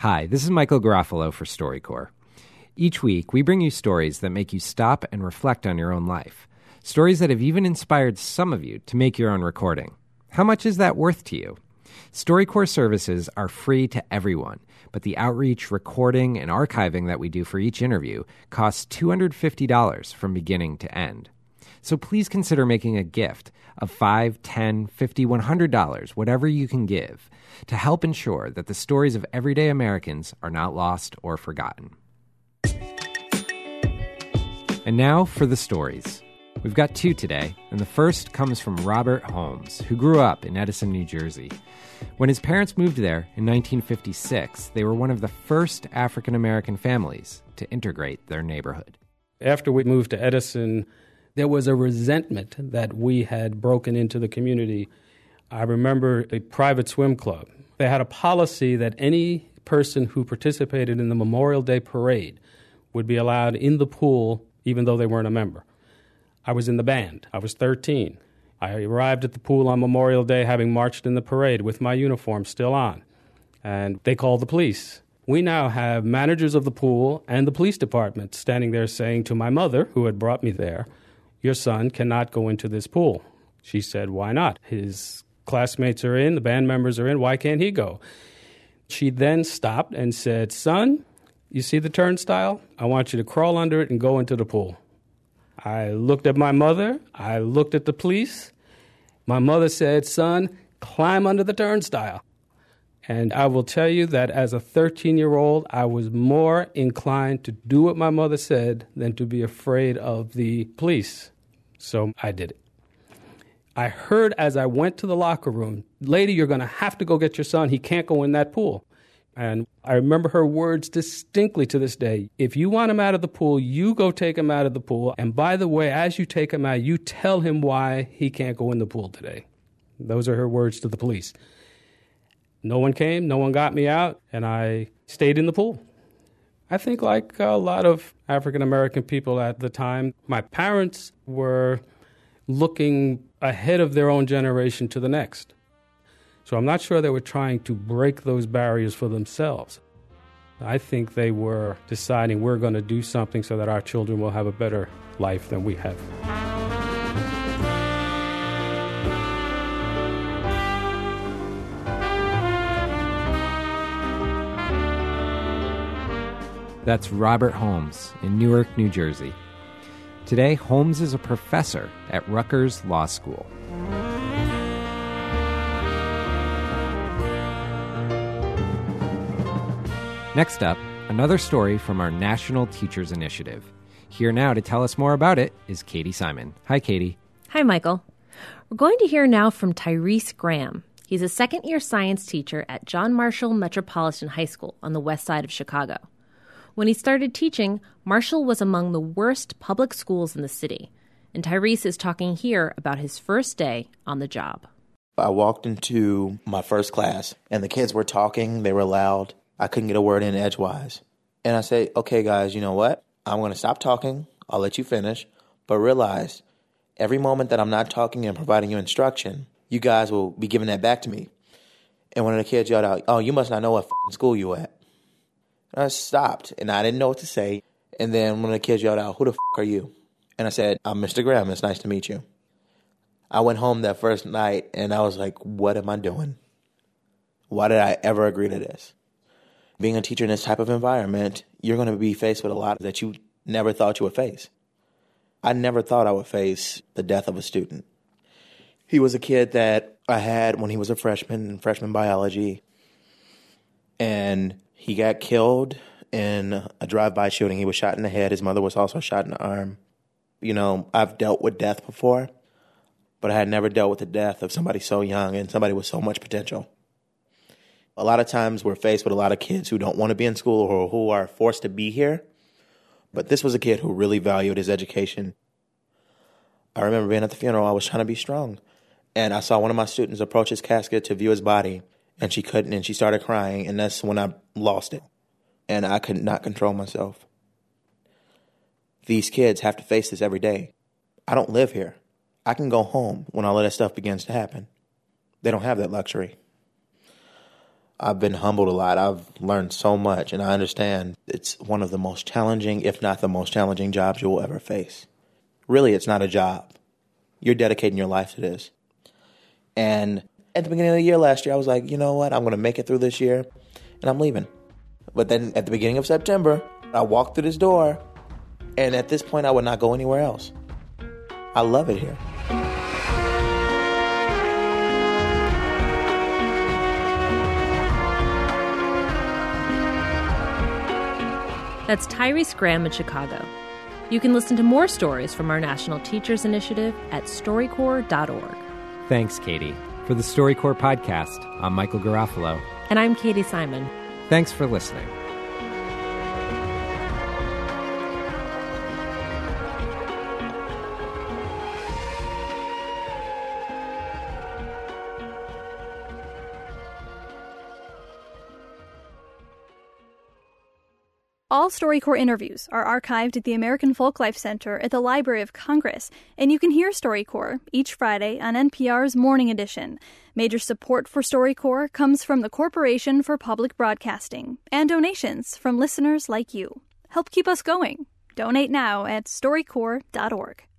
Hi, this is Michael Garofalo for StoryCorps. Each week, we bring you stories that make you stop and reflect on your own life. Stories that have even inspired some of you to make your own recording. How much is that worth to you? StoryCorps services are free to everyone, but the outreach, recording, and archiving that we do for each interview costs $250 from beginning to end. So please consider making a gift of $5, $10, $50, $100, whatever you can give, to help ensure that the stories of everyday Americans are not lost or forgotten. And now for the stories. We've got two today, and the first comes from Robert Holmes, who grew up in Edison, New Jersey. When his parents moved there in 1956, they were one of the first African-American families to integrate their neighborhood. After we moved to Edison, there was a resentment that we had broken into the community. I remember a private swim club. They had a policy that any person who participated in the Memorial Day parade would be allowed in the pool even though they weren't a member. I was in the band. I was 13. I arrived at the pool on Memorial Day having marched in the parade with my uniform still on. And they called the police. We now have managers of the pool and the police department standing there saying to my mother, who had brought me there, "Your son cannot go into this pool." She said, "Why not? His classmates are in, the band members are in, why can't he go?" She then stopped and said, "Son, you see the turnstile? I want you to crawl under it and go into the pool." I looked at my mother. I looked at the police. My mother said, "Son, climb under the turnstile." And I will tell you that as a 13-year-old, I was more inclined to do what my mother said than to be afraid of the police. So I did it. I heard as I went to the locker room, "Lady, you're going to have to go get your son. He can't go in that pool." And I remember her words distinctly to this day. "If you want him out of the pool, you go take him out of the pool. And by the way, as you take him out, you tell him why he can't go in the pool today." Those are her words to the police. No one came, no one got me out, and I stayed in the pool. I think like a lot of African-American people at the time, my parents were looking ahead of their own generation to the next. So I'm not sure they were trying to break those barriers for themselves. I think they were deciding we're going to do something so that our children will have a better life than we have. That's Robert Holmes in Newark, New Jersey. Today, Holmes is a professor at Rutgers Law School. Next up, another story from our National Teachers Initiative. Here now to tell us more about it is Katie Simon. Hi, Katie. Hi, Michael. We're going to hear now from Tyrese Graham. He's a second-year science teacher at John Marshall Metropolitan High School on the west side of Chicago. When he started teaching, Marshall was among the worst public schools in the city, and Tyrese is talking here about his first day on the job. I walked into my first class, and the kids were talking. They were loud. I couldn't get a word in edgewise. And I said, "Okay, guys, you know what? I'm going to stop talking. I'll let you finish. But realize, every moment that I'm not talking and providing you instruction, you guys will be giving that back to me." And one of the kids yelled out, "Oh, you must not know what fucking school you at." I stopped, and I didn't know what to say. And then one of the kids yelled out, "Who the fuck are you?" And I said, "I'm Mr. Graham. It's nice to meet you." I went home that first night, and I was like, what am I doing? Why did I ever agree to this? Being a teacher in this type of environment, you're going to be faced with a lot that you never thought you would face. I never thought I would face the death of a student. He was a kid that I had when he was a freshman in freshman biology, and he got killed in a drive-by shooting. He was shot in the head. His mother was also shot in the arm. You know, I've dealt with death before, but I had never dealt with the death of somebody so young and somebody with so much potential. A lot of times we're faced with a lot of kids who don't want to be in school or who are forced to be here. But this was a kid who really valued his education. I remember being at the funeral. I was trying to be strong. And I saw one of my students approach his casket to view his body. And she couldn't, and she started crying, and that's when I lost it. And I could not control myself. These kids have to face this every day. I don't live here. I can go home when all of that stuff begins to happen. They don't have that luxury. I've been humbled a lot. I've learned so much, and I understand it's one of the most challenging, if not the most challenging jobs you will ever face. Really, it's not a job. You're dedicating your life to this. And at the beginning of the year last year, I was like, you know what? I'm going to make it through this year, and I'm leaving. But then at the beginning of September, I walked through this door, and at this point, I would not go anywhere else. I love it here. That's Tyrese Graham in Chicago. You can listen to more stories from our National Teachers Initiative at StoryCorps.org. Thanks, Katie. For the StoryCorps podcast, I'm Michael Garofalo. And I'm Katie Simon. Thanks for listening. All StoryCorps interviews are archived at the American Folklife Center at the Library of Congress, and you can hear StoryCorps each Friday on NPR's Morning Edition. Major support for StoryCorps comes from the Corporation for Public Broadcasting and donations from listeners like you. Help keep us going. Donate now at StoryCorps.org.